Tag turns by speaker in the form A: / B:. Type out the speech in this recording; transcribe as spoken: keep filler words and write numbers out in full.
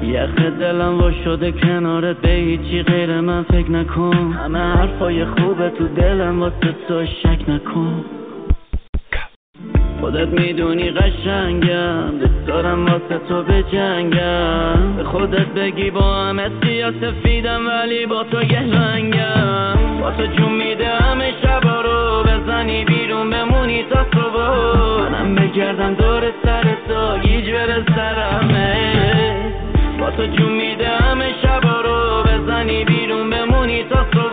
A: یخ دلم وا شده کنارت، به هیچی غیر من فکر نکن. همه حرفای خوبه تو دلم واسه تو، شک نکن. خودت میدونی قشنگم، دوست دارم واسه تو بجنگم. به خودت بگی با همه سیاه سفیدم ولی با تو گهلنگم. با تو جون میده همه شبا رو، بزنی بیرون بمونی تا صبح. منم بگردم دور سر تو، گیج بره سرمه. با تو جون میده همه شبا رو، بزنی بیرون بمونی تا صبح.